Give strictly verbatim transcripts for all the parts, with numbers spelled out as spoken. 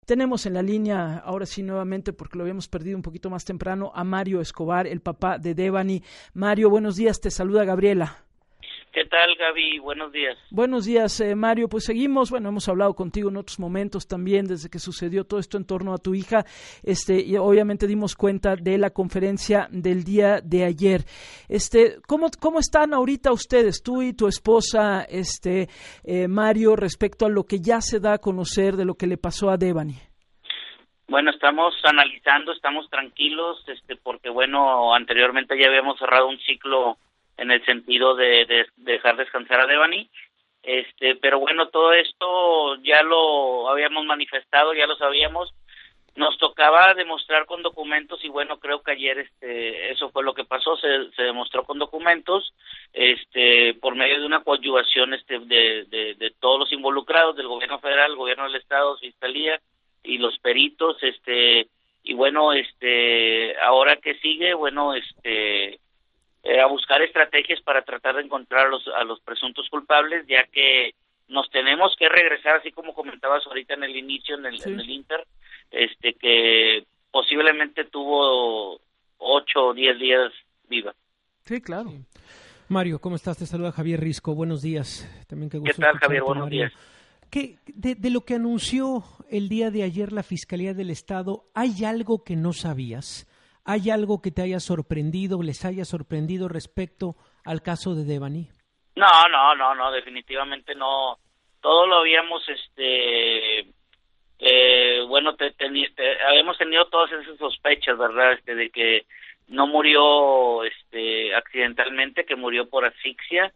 Tenemos en la línea, ahora sí nuevamente, porque lo habíamos perdido un poquito más temprano, a Mario Escobar, el papá de Devani. Mario, buenos días, te saluda Gabriela. ¿Qué tal, Gaby? Buenos días. Buenos días, eh, Mario. Pues seguimos, bueno, hemos hablado contigo en otros momentos también, desde que sucedió todo esto en torno a tu hija, este, y obviamente dimos cuenta de la conferencia del día de ayer. Este, ¿cómo, cómo están ahorita ustedes, tú y tu esposa, este, eh, Mario, respecto a lo que ya se da a conocer de lo que le pasó a Devani? Bueno, estamos analizando, estamos tranquilos, este, porque bueno, anteriormente ya habíamos cerrado un ciclo en el sentido de, de, de dejar descansar a Devani, este, pero bueno, todo esto ya lo habíamos manifestado, ya lo sabíamos, nos tocaba demostrar con documentos y bueno, creo que ayer este, eso fue lo que pasó, se, se demostró con documentos, este, por medio de una coadyuvación este, de, de, de todos los involucrados, del gobierno federal, el gobierno del estado, fiscalía y los peritos, este, y bueno, este, ahora que sigue, bueno, este, Eh, a buscar estrategias para tratar de encontrar a los, a los presuntos culpables, ya que nos tenemos que regresar, así como comentabas ahorita en el inicio, en el, sí. en el Inter, este que posiblemente tuvo ocho o diez días viva. Sí, claro. Sí. Mario, ¿cómo estás? Te saluda Javier Risco. Buenos días. También qué gusto ¿Qué tal, Javier? Buenos Mario. días. ¿Qué, de, de lo que anunció el día de ayer la Fiscalía del Estado, ¿hay algo que no sabías? ¿Hay algo que te haya sorprendido, les haya sorprendido respecto al caso de Devani? No, no, no, no, definitivamente no. Todo lo habíamos, este, eh, bueno, te, te, te, habíamos tenido todas esas sospechas, ¿verdad? Este, de que no murió, este, accidentalmente, que murió por asfixia,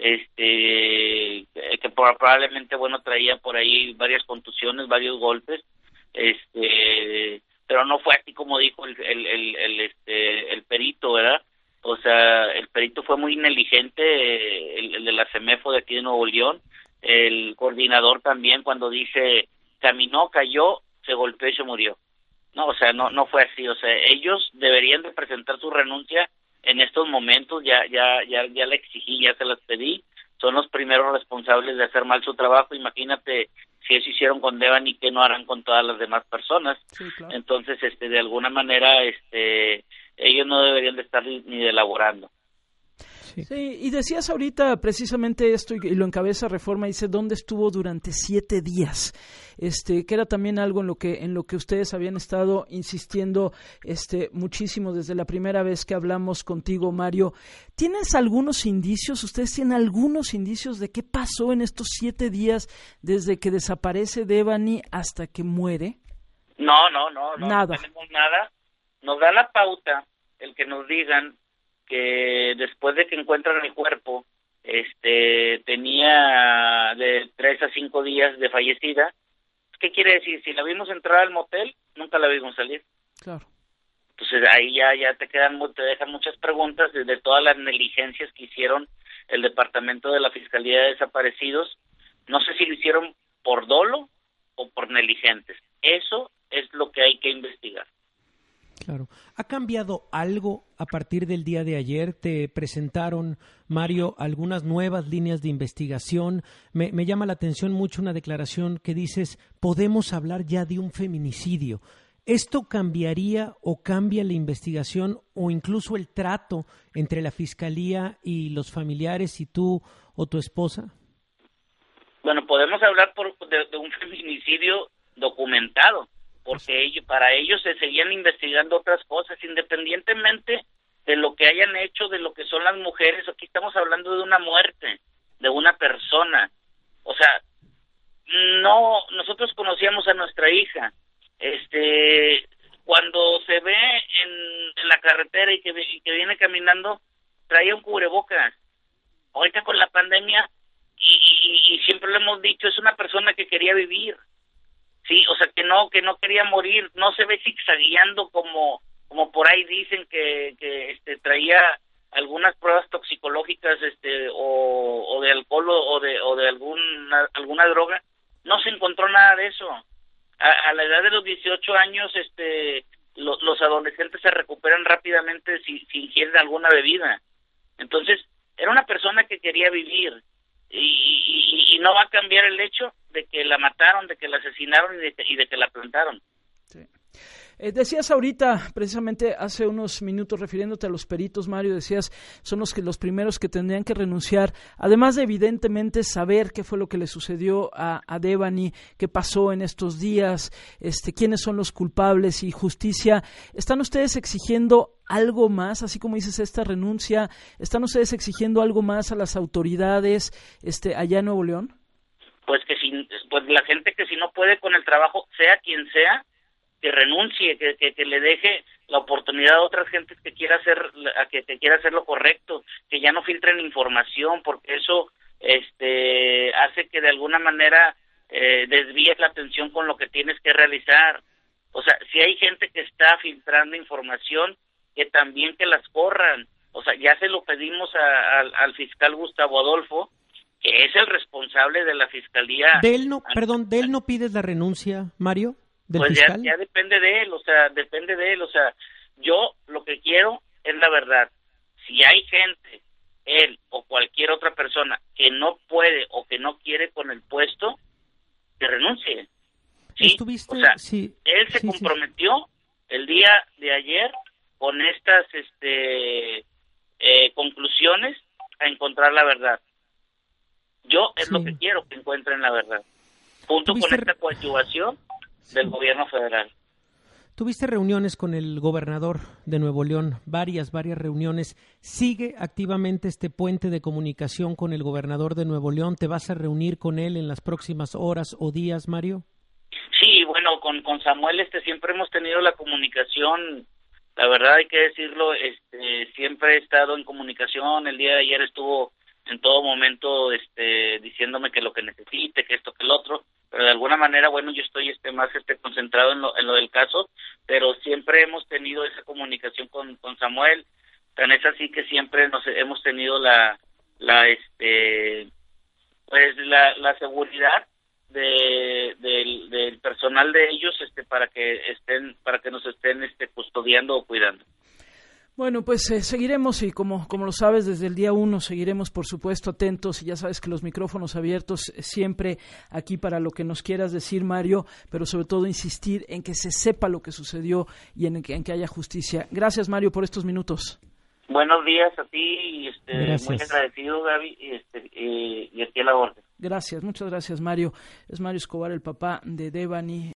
este, que probablemente, bueno, traía por ahí varias contusiones, varios golpes, este. Pero no fue así como dijo el, el, el, el, este, el perito, ¿verdad? O sea, el perito fue muy negligente, el, el de la CEMEFO de aquí de Nuevo León, el coordinador también cuando dice, caminó, cayó, se golpeó y se murió. No, o sea, no no fue así, o sea, ellos deberían de presentar su renuncia en estos momentos, ya ya ya ya la exigí, ya se las pedí, son los primeros responsables de hacer mal su trabajo, imagínate si eso hicieron con Devani, ¿qué no harán con todas las demás personas? Sí, claro. Entonces, este, de alguna manera, este, ellos no deberían de estar ni, ni elaborando. Sí. sí, y decías ahorita precisamente esto, y lo encabeza Reforma, dice, ¿dónde estuvo durante siete días? Este, que era también algo en lo que en lo que ustedes habían estado insistiendo este muchísimo desde la primera vez que hablamos contigo, Mario. ¿Tienes algunos indicios, ustedes tienen algunos indicios de qué pasó en estos siete días desde que desaparece Devani hasta que muere? No, no, no, no, nada. no tenemos nada. Nos da la pauta el que nos digan que después de que encuentran el cuerpo, este, tenía de tres a cinco días de fallecida. ¿Qué quiere decir? Si la vimos entrar al motel, nunca la vimos salir. Claro. Entonces ahí ya ya te quedan te dejan muchas preguntas de, de todas las negligencias que hicieron el departamento de la Fiscalía de Desaparecidos. No sé si lo hicieron por dolo o por negligentes. Eso es lo que hay que investigar. Claro. ¿Ha cambiado algo a partir del día de ayer? Te presentaron, Mario, algunas nuevas líneas de investigación. Me, me llama la atención mucho una declaración que dices, podemos hablar ya de un feminicidio. ¿Esto cambiaría o cambia la investigación o incluso el trato entre la Fiscalía y los familiares y tú o tu esposa? Bueno, podemos hablar por, de, de un feminicidio documentado, porque ellos, para ellos se seguían investigando otras cosas, independientemente de lo que hayan hecho, de lo que son las mujeres. Aquí estamos hablando de una muerte, de una persona. O sea, no, nosotros conocíamos a nuestra hija, este, cuando se ve en, en la carretera y que, y que viene caminando, traía un cubrebocas. Ahorita con la pandemia, y, y, y siempre lo hemos dicho, es una persona que quería vivir. Sí, o sea, que no que no quería morir, no se ve zigzagueando como como por ahí dicen que que este traía algunas pruebas toxicológicas este o, o de alcohol o de o de alguna alguna droga. No se encontró nada de eso. A, a la edad de los dieciocho años este lo, los adolescentes se recuperan rápidamente si, si ingieren alguna bebida. Entonces, era una persona que quería vivir. Y, y, y no va a cambiar el hecho de que la mataron, de que la asesinaron y de que, y de que la plantaron. Sí. Eh, decías ahorita, precisamente hace unos minutos, refiriéndote a los peritos, Mario, decías, son los que los primeros que tendrían que renunciar, además de evidentemente saber qué fue lo que le sucedió a, a Devani, qué pasó en estos días, este, quiénes son los culpables y justicia. ¿Están ustedes exigiendo algo más, así como dices esta renuncia? ¿Están ustedes exigiendo algo más a las autoridades este, allá en Nuevo León? Pues que si, pues la gente que si no puede con el trabajo, sea quien sea, que renuncie, que, que, que le deje la oportunidad a otras gentes que quiera hacer, a que, que quiera hacer lo correcto, que ya no filtren información, porque eso este hace que de alguna manera eh, desvíes la atención con lo que tienes que realizar. O sea, si hay gente que está filtrando información, que también que las corran. O sea, ya se lo pedimos a, a, al fiscal Gustavo Adolfo, que es el responsable de la fiscalía. ¿De él no, perdón, de él no pides la renuncia, Mario? ¿Del pues fiscal? ya, ya depende de él, o sea, depende de él, o sea, yo lo que quiero es la verdad. Si hay gente, él o cualquier otra persona que no puede o que no quiere con el puesto, que renuncie. ¿Sí? ¿Estuviste? O sea, sí, él se sí, comprometió sí. el día de ayer con estas este eh, conclusiones a encontrar la verdad. Yo es sí. lo que quiero, que encuentren la verdad. Junto con esta coadyuvación del gobierno federal. Tuviste reuniones con el gobernador de Nuevo León, varias, varias reuniones. ¿Sigue activamente este puente de comunicación con el gobernador de Nuevo León? ¿Te vas a reunir con él en las próximas horas o días, Mario? Sí, bueno, con, con Samuel este siempre hemos tenido la comunicación, la verdad hay que decirlo, este siempre he estado en comunicación. El día de ayer estuvo en todo momento este diciéndome que lo que necesite, que esto, que el otro, pero de alguna manera, bueno, yo estoy este más este concentrado en lo, en lo del caso, pero siempre hemos tenido esa comunicación con, con Samuel. Tan es así que siempre nos hemos tenido la la este pues la, la seguridad de del, del personal de ellos este para que estén para que nos estén este custodiando o cuidando. Bueno, pues eh, seguiremos y como, como lo sabes, desde el día uno seguiremos, por supuesto, atentos, y ya sabes que los micrófonos abiertos eh, siempre aquí para lo que nos quieras decir, Mario, pero sobre todo insistir en que se sepa lo que sucedió y en que, en que haya justicia. Gracias, Mario, por estos minutos. Buenos días a ti, y este, muy agradecido, Gaby, y, este, y, y aquí a la orden. Gracias, muchas gracias, Mario. Es Mario Escobar, el papá de Devani.